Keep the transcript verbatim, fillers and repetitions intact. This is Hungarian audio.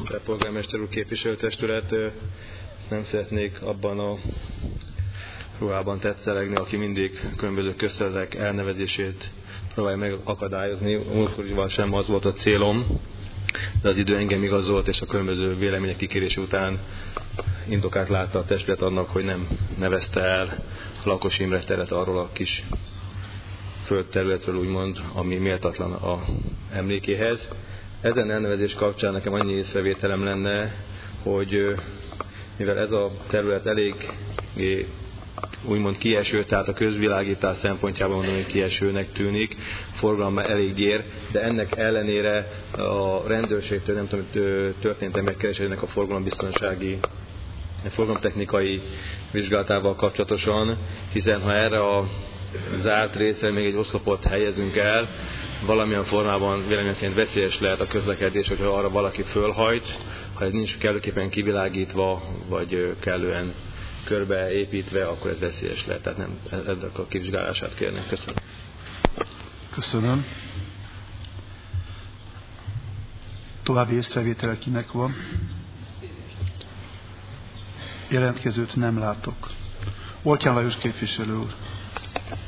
polgármester úr, képviselőtestület, nem szeretnék abban a ruhában tetszelegni, aki mindig különböző közterületek elnevezését próbálja megakadályozni. Múltkorival sem az volt a célom, de az idő engem igazolt, és a különböző vélemények kikérése után indokát látta a testület annak, hogy nem nevezte el a Lakos Imre teret arról a kis földterületről, úgymond, ami méltatlan a emlékéhez. Ezen elnevezés kapcsán nekem annyi észrevételem lenne, hogy mivel ez a terület elég úgymond kieső, tehát a közvilágítás szempontjában mondom, hogy kiesőnek tűnik, forgalma elég gyér, de ennek ellenére a rendőrségtől, nem tudom, történt-e megkeresésének a forgalombiztonsági, forgalomtechnikai vizsgálatával kapcsolatosan, hiszen ha erre a zárt részre még egy oszlopot helyezünk el, valamilyen formában véleményem szerint veszélyes lehet a közlekedés, hogyha arra valaki fölhajt, ha ez nincs kellőképpen kivilágítva, vagy kellően körbeépítve, akkor ez veszélyes lehet. Tehát nem, ennek a kivizsgálását kérnek. Köszönöm. Köszönöm. További észrevétel kinek van? Jelentkezőt nem látok. Oltján Lajos képviselő úr.